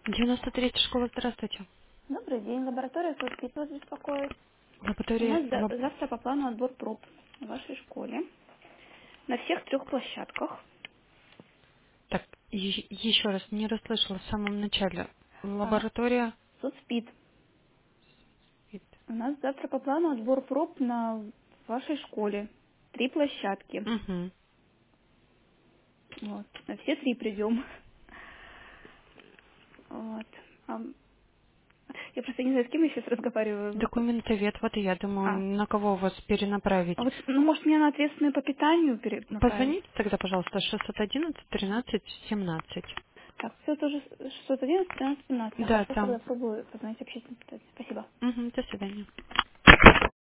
93-я школа, здравствуйте. Добрый день. Лаборатория Соцкит вас беспокоит. У Лаборатория... нас завтра по плану отбор проб в вашей школе на всех 3 площадках. Так, еще раз, не расслышала в самом начале. А, Лаборатория... Соцпид. У нас завтра по плану отбор проб на вашей школе. 3 площадки. Угу. Вот. На все 3 придем. Вот. А, Я просто не знаю, с кем я сейчас разговариваю. Документовед, вот и я думаю, А, на кого вас перенаправить. а вот, ну, может, меня на ответственную по питанию направить? Позвоните тогда, пожалуйста, 611 13 17. Так, все тоже 611, 13, 17. Да, Хорошо, там. тогда пробую позвонить общественное питание. Спасибо. Угу, до свидания.